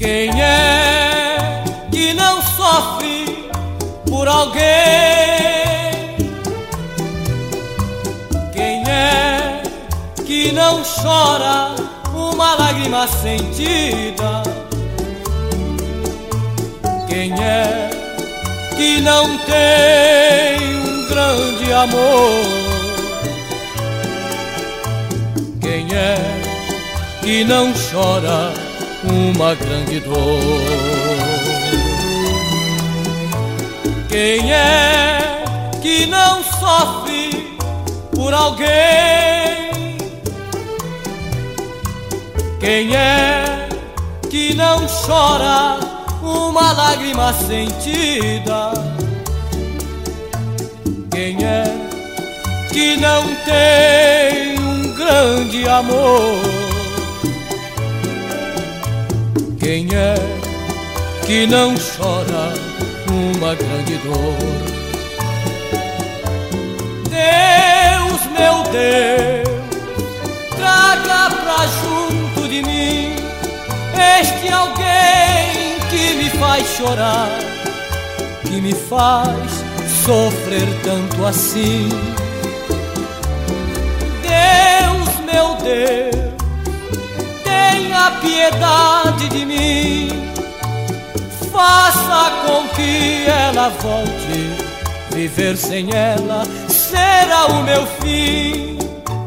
Quem é que não sofre por alguém? Quem é que não chora uma lágrima sentida? Quem é que não tem um grande amor? Quem é que não chora uma grande dor? Quem é que não sofre por alguém? Quem é que não chora uma lágrima sentida? Quem é que não tem um grande amor? Quem é que não chora uma grande dor? Deus, meu Deus, traga pra junto de mim este alguém que me faz chorar, que me faz sofrer tanto assim. Deus, meu Deus, tenha piedade de mim, faça com que ela volte. Viver sem ela será o meu fim.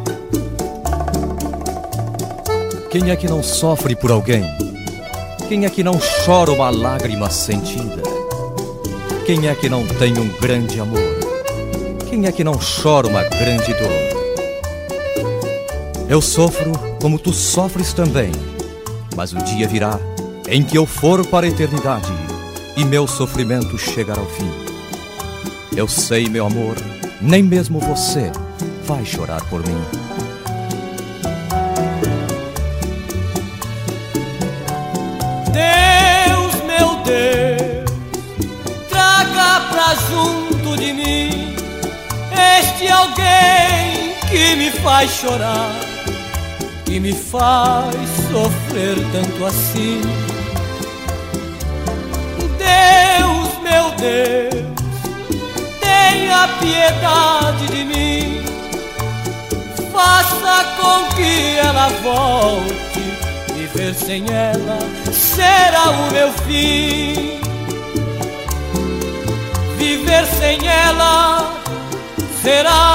Quem é que não sofre por alguém? Quem é que não chora uma lágrima sentida? Quem é que não tem um grande amor? Quem é que não chora uma grande dor? Eu sofro como tu sofres também, mas o dia virá em que eu for para a eternidade e meu sofrimento chegará ao fim. Eu sei, meu amor, nem mesmo você vai chorar por mim. Deus, meu Deus, traga pra junto de mim este alguém que me faz chorar, que me faz sofrer tanto assim. Deus, meu Deus, tenha piedade de mim, faça com que ela volte. Viver sem ela será o meu fim. Viver sem ela será